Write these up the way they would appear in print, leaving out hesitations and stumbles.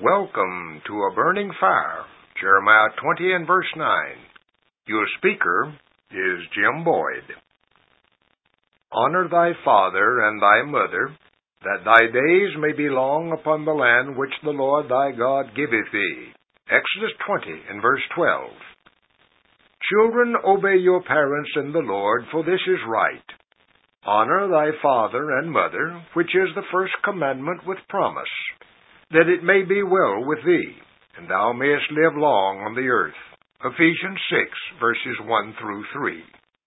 Welcome to A Burning Fire, Jeremiah 20 and verse 9. Your speaker is Jim Boyd. Honor thy father and thy mother, that thy days may be long upon the land which the Lord thy God giveth thee. Exodus 20 and verse 12. Children, obey your parents in the Lord, for this is right. Honor thy father and mother, which is the first commandment with promise, that it may be well with thee, and thou mayest live long on the earth. Ephesians 6, verses 1 through 3.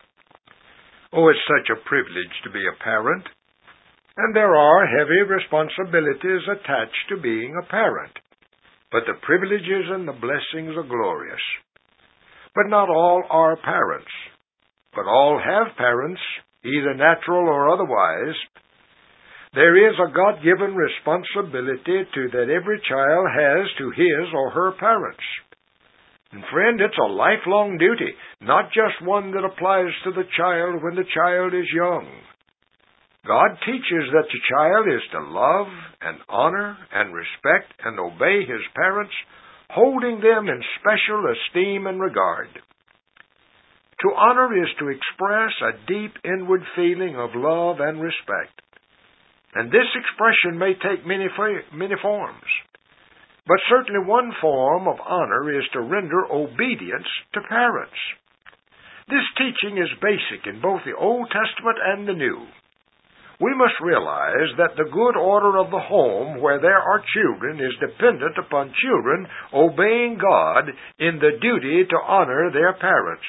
Oh, it's such a privilege to be a parent, and there are heavy responsibilities attached to being a parent. But the privileges and the blessings are glorious. But not all are parents, but all have parents, either natural or otherwise. There is a God-given responsibility that every child has to his or her parents. And friend, it's a lifelong duty, not just one that applies to the child when the child is young. God teaches that the child is to love and honor and respect and obey his parents, holding them in special esteem and regard. To honor is to express a deep inward feeling of love and respect. And this expression may take many forms. But certainly one form of honor is to render obedience to parents. This teaching is basic in both the Old Testament and the New. We must realize that the good order of the home where there are children is dependent upon children obeying God in the duty to honor their parents.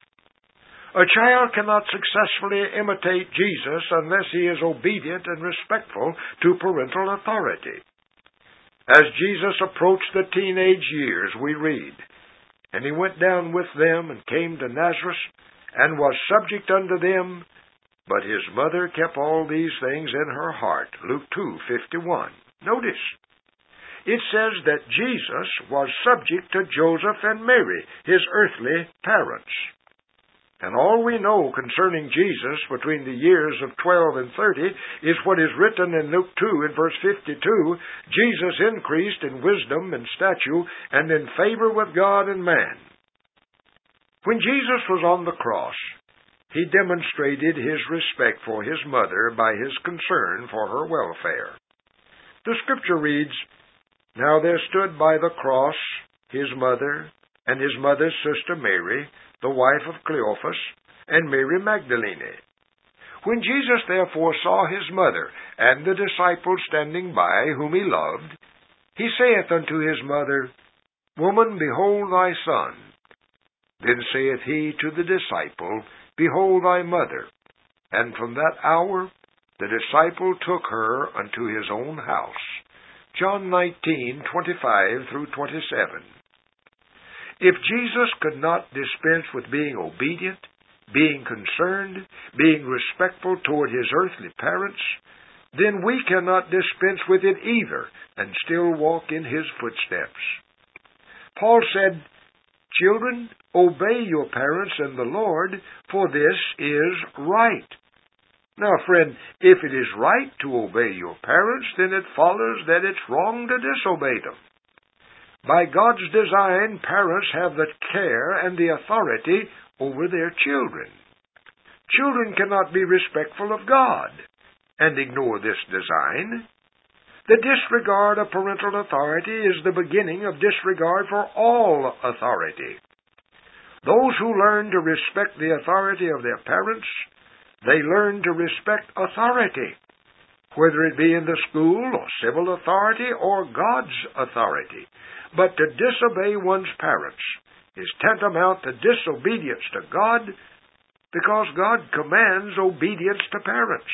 A child cannot successfully imitate Jesus unless he is obedient and respectful to parental authority. As Jesus approached the teenage years, we read, "And he went down with them and came to Nazareth, and was subject unto them, but his mother kept all these things in her heart." Luke 2:51. Notice, it says that Jesus was subject to Joseph and Mary, his earthly parents. And all we know concerning Jesus between the years of 12 and 30 is what is written in Luke 2 in verse 52, Jesus increased in wisdom and stature and in favor with God and man. When Jesus was on the cross, he demonstrated his respect for his mother by his concern for her welfare. The scripture reads, "Now there stood by the cross his mother and his mother's sister Mary, the wife of Cleophas, and Mary Magdalene. When Jesus therefore saw his mother and the disciple standing by, whom he loved, he saith unto his mother, Woman, behold thy son. Then saith he to the disciple, Behold thy mother. And from that hour the disciple took her unto his own house." John 19:25 through 27. If Jesus could not dispense with being obedient, being concerned, being respectful toward his earthly parents, then we cannot dispense with it either and still walk in his footsteps. Paul said, "Children, obey your parents in the Lord, for this is right." Now, friend, if it is right to obey your parents, then it follows that it's wrong to disobey them. By God's design, parents have the care and the authority over their children. Children cannot be respectful of God and ignore this design. The disregard of parental authority is the beginning of disregard for all authority. Those who learn to respect the authority of their parents, they learn to respect authority, whether it be in the school or civil authority or God's authority. But to disobey one's parents is tantamount to disobedience to God, because God commands obedience to parents.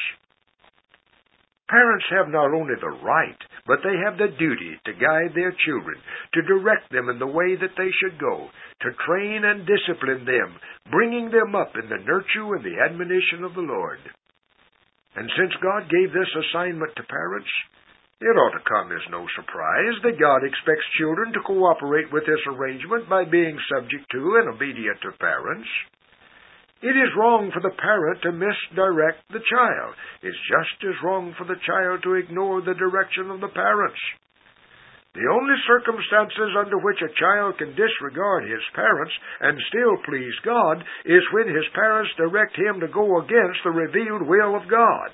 Parents have not only the right, but they have the duty to guide their children, to direct them in the way that they should go, to train and discipline them, bringing them up in the nurture and the admonition of the Lord. And since God gave this assignment to parents, it ought to come as no surprise that God expects children to cooperate with this arrangement by being subject to and obedient to parents. It is wrong for the parent to misdirect the child. It's just as wrong for the child to ignore the direction of the parents. The only circumstances under which a child can disregard his parents and still please God is when his parents direct him to go against the revealed will of God.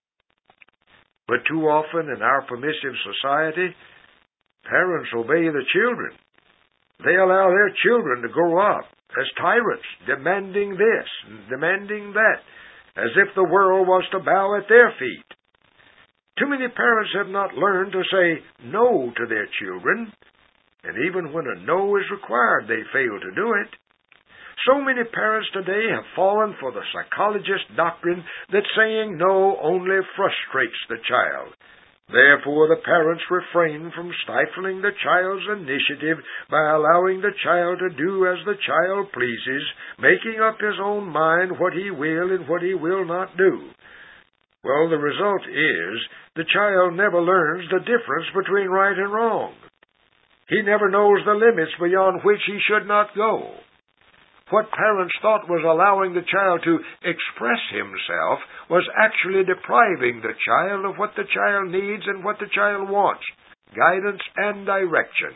But too often in our permissive society, parents obey the children. They allow their children to grow up as tyrants, demanding this and demanding that, as if the world was to bow at their feet. Too many parents have not learned to say no to their children, and even when a no is required, they fail to do it. So many parents today have fallen for the psychologist doctrine that saying no only frustrates the child. Therefore, the parents refrain from stifling the child's initiative by allowing the child to do as the child pleases, making up his own mind what he will and what he will not do. Well, the result is the child never learns the difference between right and wrong. He never knows the limits beyond which he should not go. What parents thought was allowing the child to express himself was actually depriving the child of what the child needs and what the child wants, guidance and direction.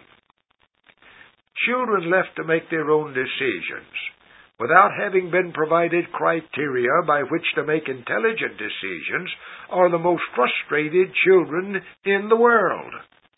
Children left to make their own decisions, without having been provided criteria by which to make intelligent decisions, are the most frustrated children in the world.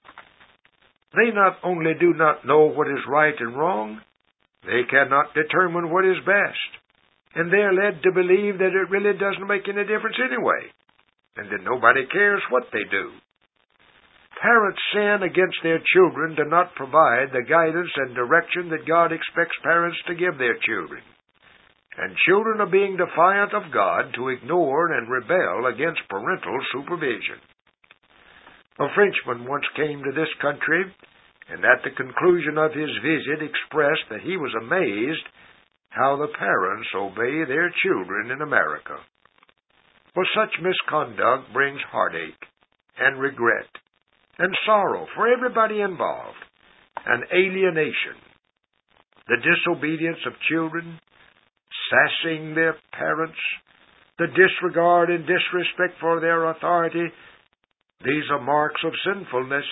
They not only do not know what is right and wrong, they cannot determine what is best, and they are led to believe that it really doesn't make any difference anyway, and that nobody cares what they do. Parents sin against their children to not provide the guidance and direction that God expects parents to give their children. And children are being defiant of God to ignore and rebel against parental supervision. A Frenchman once came to this country, and at the conclusion of his visit expressed that he was amazed how the parents obey their children in America. For such misconduct brings heartache and regret and sorrow for everybody involved, and alienation. The disobedience of children, sassing their parents, the disregard and disrespect for their authority, these are marks of sinfulness.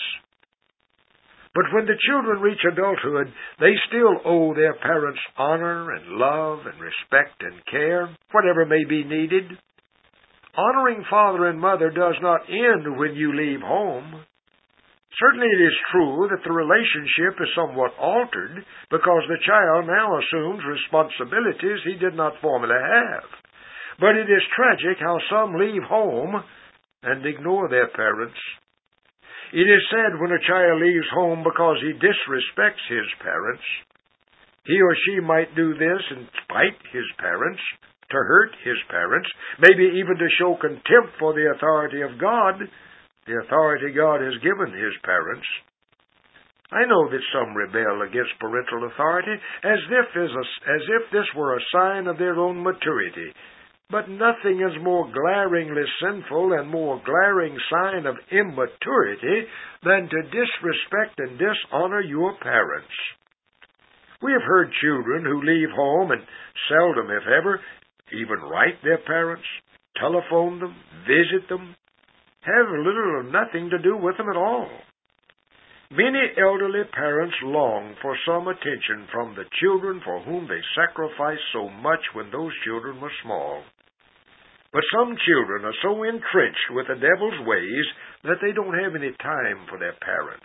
But when the children reach adulthood, they still owe their parents honor and love and respect and care, whatever may be needed. Honoring father and mother does not end when you leave home. Certainly it is true that the relationship is somewhat altered because the child now assumes responsibilities he did not formerly have. But it is tragic how some leave home and ignore their parents. It is said when a child leaves home because he disrespects his parents, he or she might do this in spite his parents, to hurt his parents, maybe even to show contempt for the authority of God, the authority God has given his parents. I know that some rebel against parental authority as if this were a sign of their own maturity. But nothing is more glaringly sinful and more glaring sign of immaturity than to disrespect and dishonor your parents. We have heard children who leave home and seldom, if ever, even write their parents, telephone them, visit them, have little or nothing to do with them at all. Many elderly parents long for some attention from the children for whom they sacrificed so much when those children were small. But some children are so entrenched with the devil's ways that they don't have any time for their parents.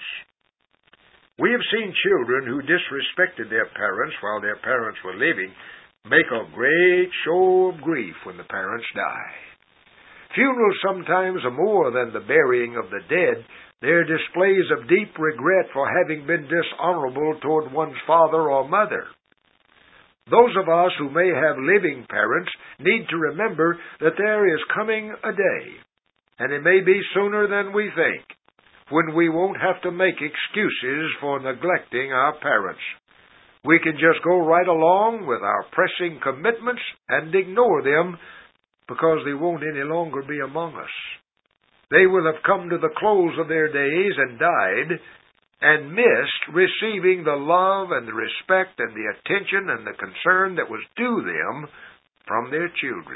We have seen children who disrespected their parents while their parents were living make a great show of grief when the parents die. Funerals sometimes are more than the burying of the dead. They're displays of deep regret for having been dishonorable toward one's father or mother. Those of us who may have living parents need to remember that there is coming a day, and it may be sooner than we think, when we won't have to make excuses for neglecting our parents. We can just go right along with our pressing commitments and ignore them because they won't any longer be among us. They will have come to the close of their days and died, and missed receiving the love and the respect and the attention and the concern that was due them from their children.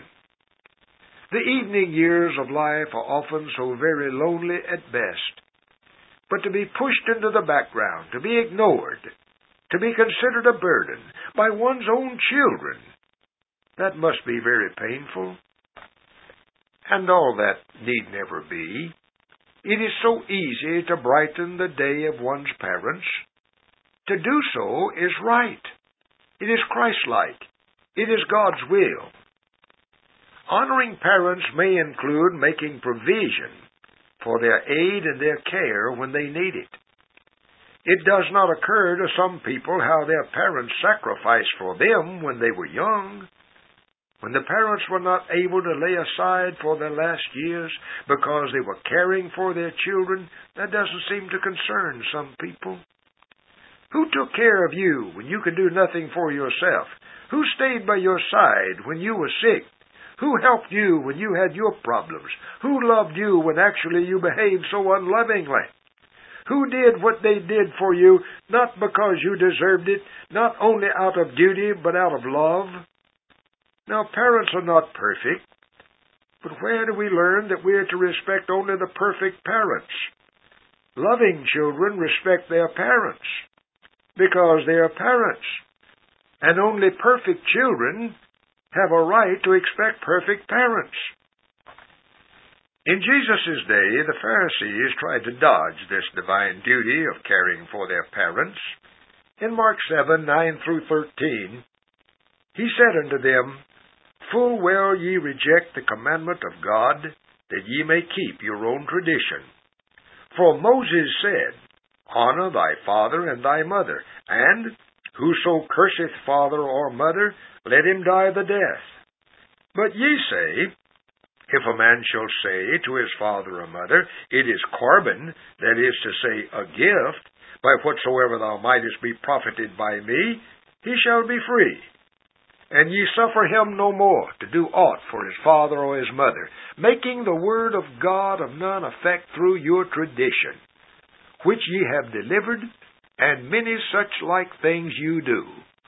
The evening years of life are often so very lonely at best. but to be pushed into the background, to be ignored, to be considered a burden by one's own children. That must be very painful. And all that need never be. It is so easy to brighten the day of one's parents. To do so is right. It is Christ-like. It is God's will. Honoring parents may include making provision for their aid and their care when they need it. It does not occur to some people how their parents sacrificed for them when they were young. When the parents were not able to lay aside for their last years because they were caring for their children, that doesn't seem to concern some people. Who took care of you when you could do nothing for yourself? Who stayed by your side when you were sick? Who helped you when you had your problems? Who loved you when actually you behaved so unlovingly? Who did what they did for you, not because you deserved it, not only out of duty, but out of love? Now, parents are not perfect, but where do we learn that we are to respect only the perfect parents? Loving children respect their parents, because they are parents, and only perfect children have a right to expect perfect parents. In Jesus' day, the Pharisees tried to dodge this divine duty of caring for their parents. In Mark 7:9-13, he said unto them, Full well ye reject the commandment of God, that ye may keep your own tradition. For Moses said, Honor thy father and thy mother, and whoso curseth father or mother, let him die the death. But ye say, If a man shall say to his father or mother, It is Corban, that is to say, a gift, by whatsoever thou mightest be profited by me, he shall be free. And ye suffer him no more to do aught for his father or his mother, making the word of God of none effect through your tradition, which ye have delivered, and many such like things you do.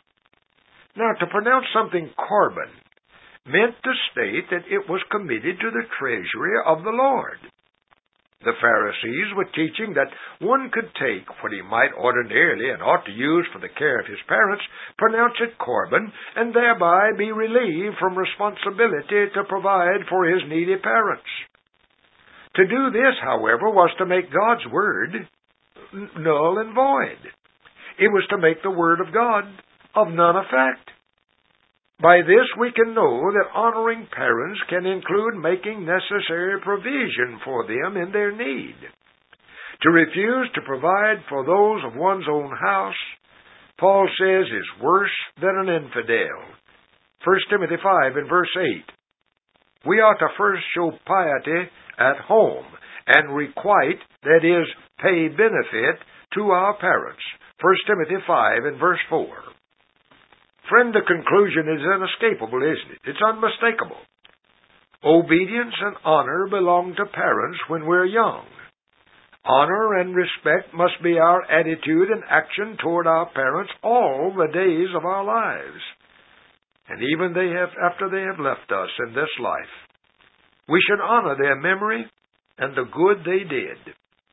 Now, to pronounce something Corban meant to state that it was committed to the treasury of the Lord. The Pharisees were teaching that one could take what he might ordinarily and ought to use for the care of his parents, pronounce it Corban, and thereby be relieved from responsibility to provide for his needy parents. To do this, however, was to make God's word null and void. It was to make the word of God of none effect. By this we can know that honoring parents can include making necessary provision for them in their need. To refuse to provide for those of one's own house, Paul says, is worse than an infidel. 1 Timothy 5:8. We ought to first show piety at home and requite, that is, pay benefit to our parents. 1 Timothy 5:4. Friend, the conclusion is inescapable, isn't it? It's unmistakable. Obedience and honor belong to parents when we're young. Honor and respect must be our attitude and action toward our parents all the days of our lives. And even after they have left us in this life, we should honor their memory and the good they did.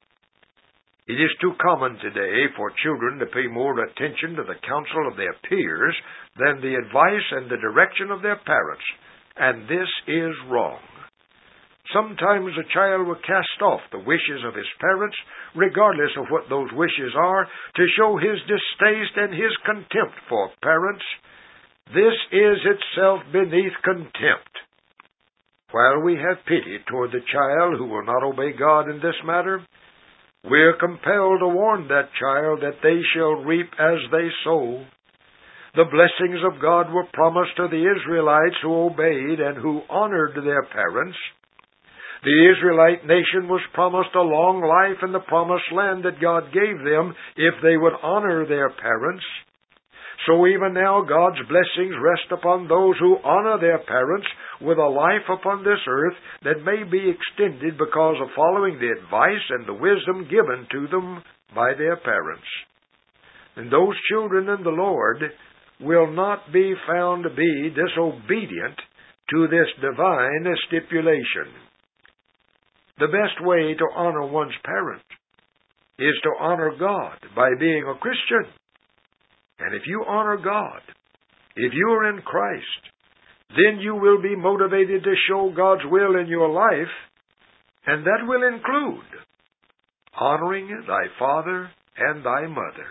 It is too common today for children to pay more attention to the counsel of their peers than the advice and the direction of their parents, and this is wrong. Sometimes a child will cast off the wishes of his parents, regardless of what those wishes are, to show his distaste and his contempt for parents. This is itself beneath contempt. While we have pity toward the child who will not obey God in this matter, we are compelled to warn that child that they shall reap as they sow. The blessings of God were promised to the Israelites who obeyed and who honored their parents. The Israelite nation was promised a long life in the promised land that God gave them if they would honor their parents. So even now God's blessings rest upon those who honor their parents with a life upon this earth that may be extended because of following the advice and the wisdom given to them by their parents. And those children in the Lord will not be found to be disobedient to this divine stipulation. The best way to honor one's parents is to honor God by being a Christian. And if you honor God, if you are in Christ, then you will be motivated to show God's will in your life, and that will include honoring thy father and thy mother.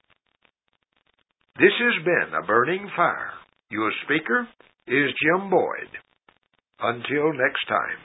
This has been A Burning Fire. Your speaker is Jim Boyd. Until next time.